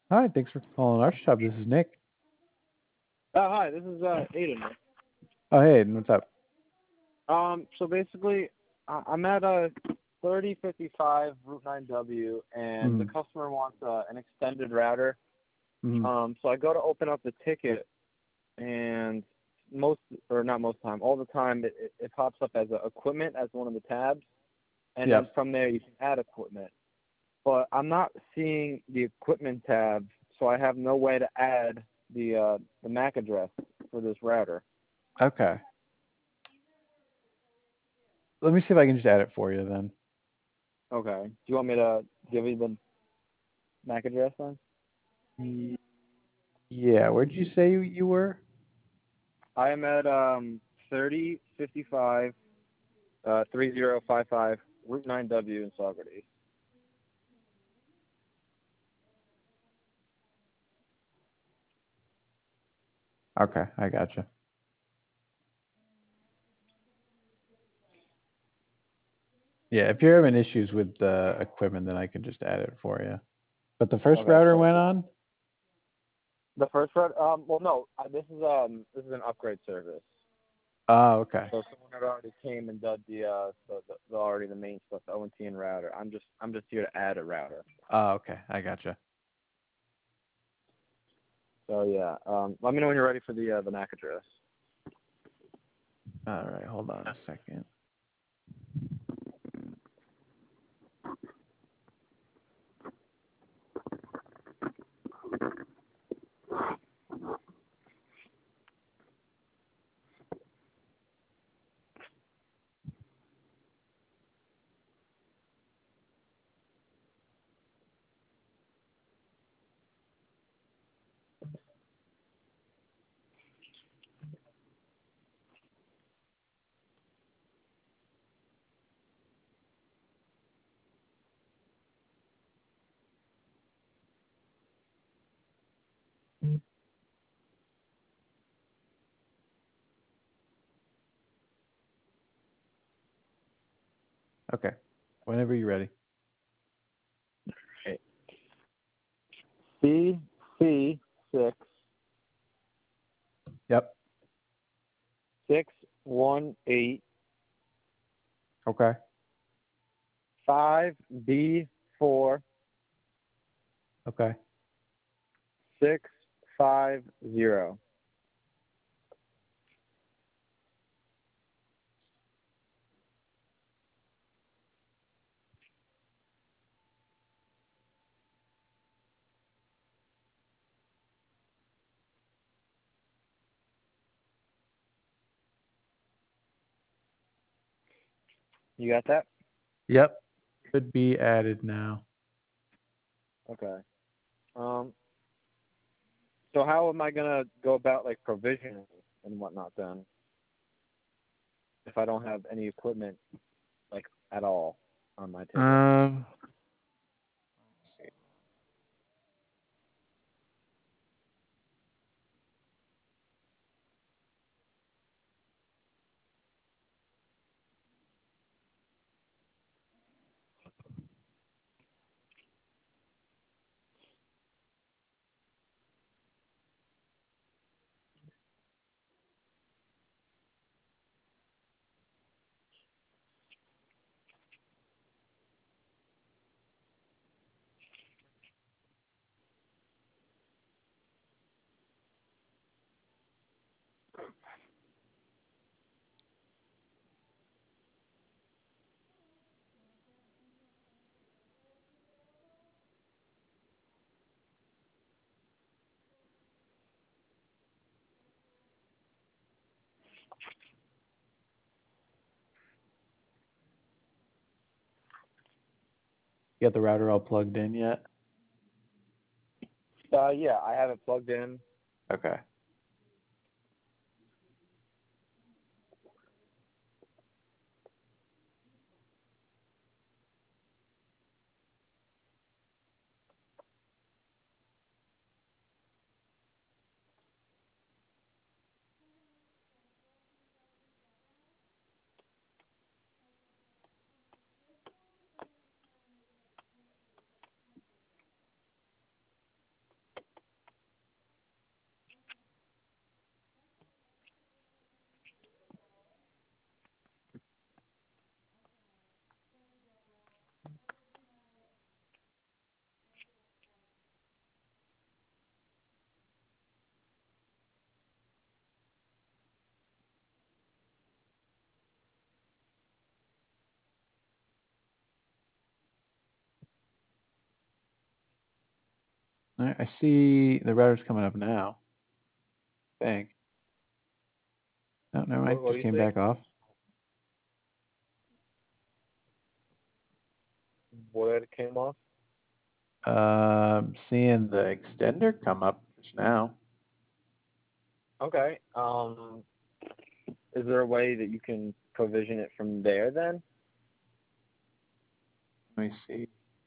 Hi, thanks for calling our shop. This is Nick. Hi, this is Aiden. Oh, hey, Aiden, what's up? So basically, I'm at 3055 Route 9W, and the Mm, customer wants an extended router. mm, So I go to open up the ticket, and most, or not most time, all the time, it pops up as equipment as one of the tabs, and then yep. from there you can add equipment. But I'm not seeing the equipment tab, so I have no way to add the MAC address for this router. Okay. Let me see if I can just add it for you then. Okay. Do you want me to give you the MAC address then? Y- Yeah, where'd you say you were? I am at 3055 3055 Route 9W in Saugerties. Okay, I gotcha. Yeah, if you're having issues with the equipment, then I can just add it for you. But the first Okay, router went perfect. on? The first route, well, no, this is an upgrade service. Oh, okay. So someone had already came and did the already the main stuff, the ONT and router. I'm just here to add a router. Oh, okay, I gotcha. So yeah, let me know when you're ready for the MAC address. All right, hold on a second. Okay, whenever you're ready. Okay. CC Yep. 618 Okay. 5B4 Okay. 650. You got that? Yep. Should be added now. Okay. Um, so how am I gonna go about like provisioning and whatnot then if I don't have any equipment like at all on my ticket? Um, you got the router all plugged in yet? Yeah, I have it plugged in. Okay. All right, I see the router's coming up now. Thank. No, never mind. What do Just you came see? back off. What came off? Seeing the extender come up just now. Okay. Is there a way that you can provision it from there then? Let me see.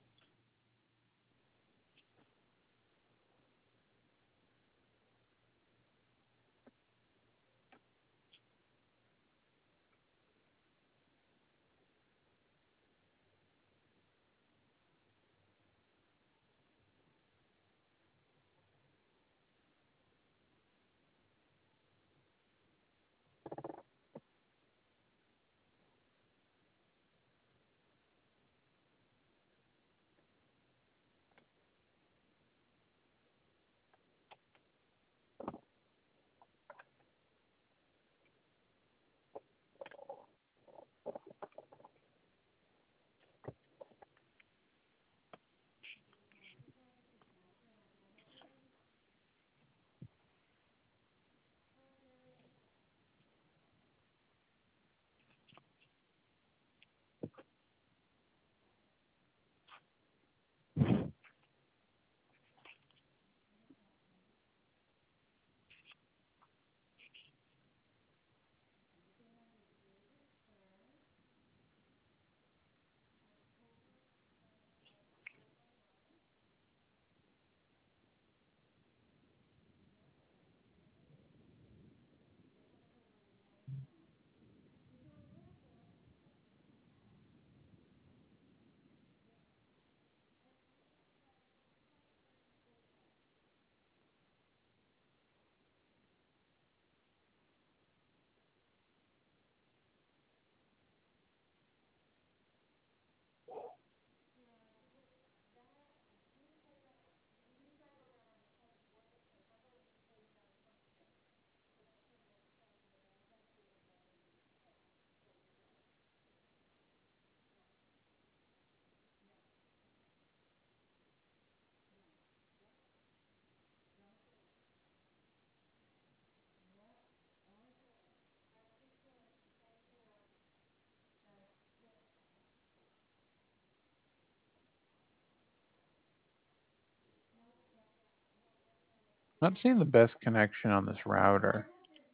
Not seeing the best connection on this router.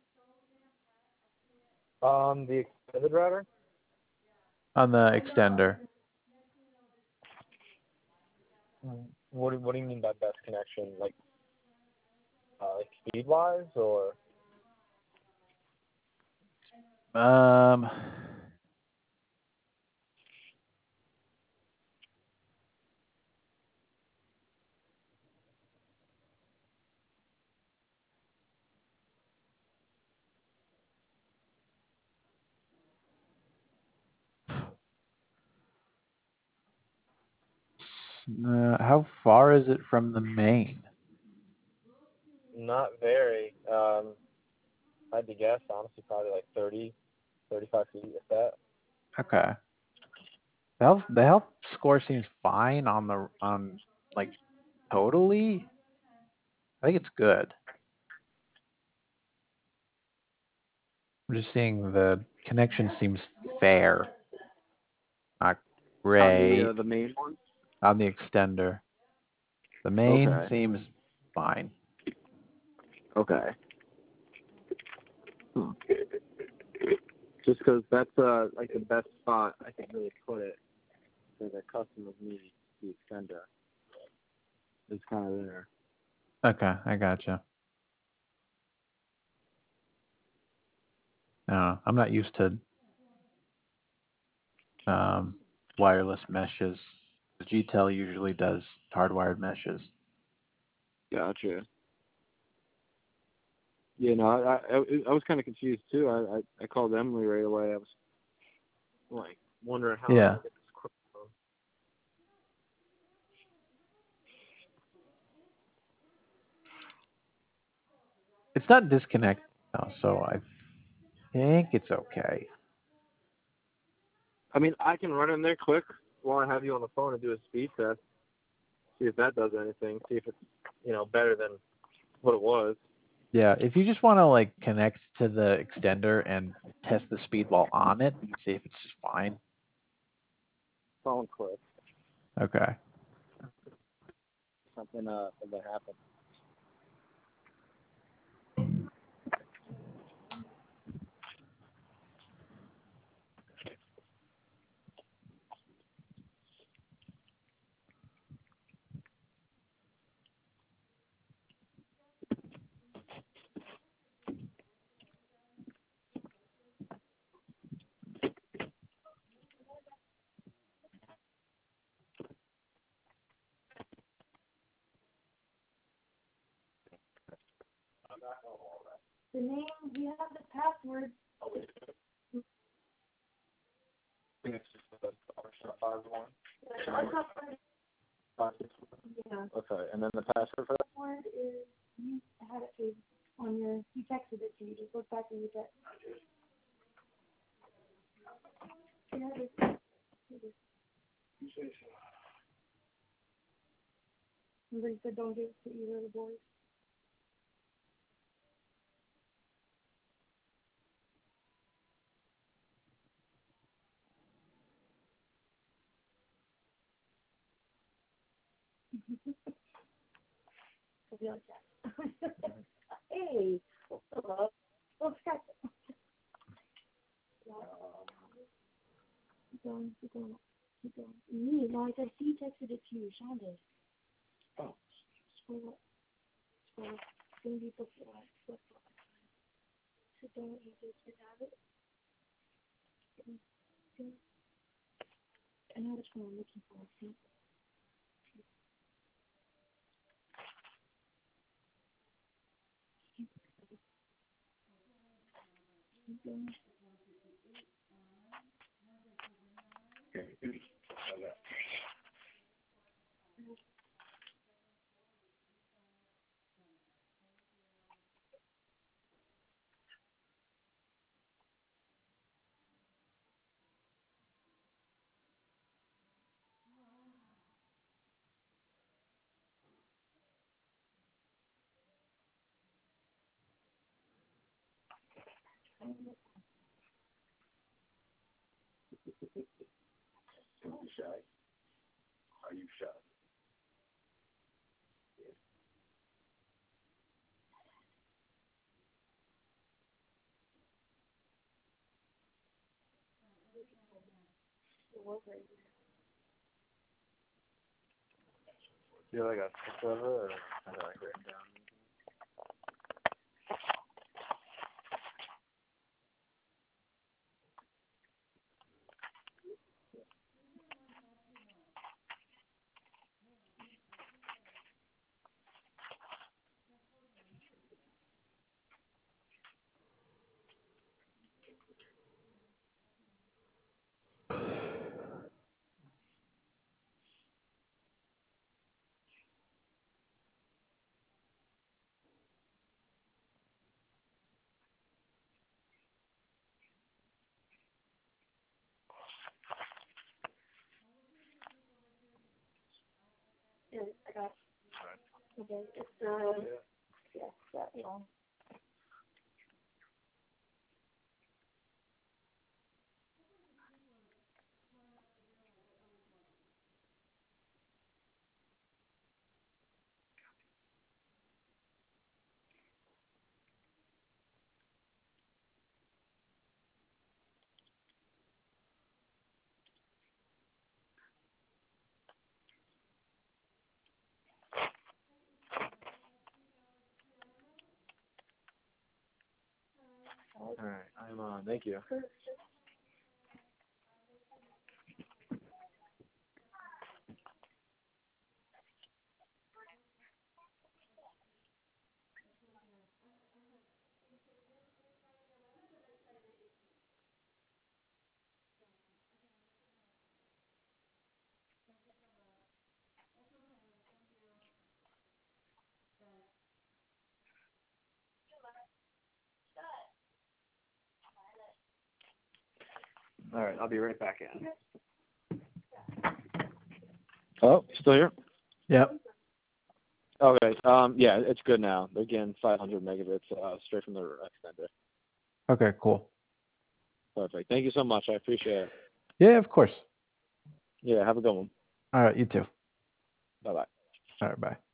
The extended router? On the extender. What do you mean by best connection? Like speed wise or? Um, how far is it from the main? Not very. I had to guess, honestly, probably like 30, 35 feet, if that. Okay. The health score seems fine on like totally. I think it's good. I'm just seeing the connection seems fair, not great The main one. on the extender. The main Okay. seems fine. Okay. Hmm. Just because that's like the best spot I can really put it for the customers need the extender. It's kind of there. Okay, I gotcha. I'm not used to um, wireless meshes. GTEL usually does hardwired meshes. Gotcha. Yeah, no, I was kind of confused too. I called Emily right away. I was like wondering how I Yeah, would get this quick. it's not disconnected now, so I think it's okay. I mean, I can run in there quick while I have you on the phone and do a speed test. See if that does anything. See if it's, better than what it was. Yeah, if you just want to like connect to the extender and test the speed while on it, see if it's just fine. Phone clip. Okay. Something that happened. The name, we have the password. I think it's just the R5 one. Yeah. Okay, and then the password for that? Password is, you had it saved on your, you texted it to you, just look back in your text. Yeah, somebody said don't give it to either of the boys. I'll be like that. Hey, hello. Oh, scratch it. Keep going, keep going, keep going. Me, no, I said he texted it to you, Sean did. Oh. Scroll up. Scroll up. It's gonna be before I flip flop. So don't you just have it? I know which one I'm looking for. See? Keep going. Are you shy? Are you shy? Do you like a picture of it, or I like written down? Yeah, I got it. Okay, it's yeah, that long. All right, I'm on. Thank you. All right, I'll be right back in. Oh, you still here? Yep. Okay. Yeah, it's good now. Again, 500 megabits straight from the extender. Okay, cool. Perfect. Thank you so much. I appreciate it. Yeah, of course. Yeah, have a good one. All right, you too. Bye-bye. All right, bye.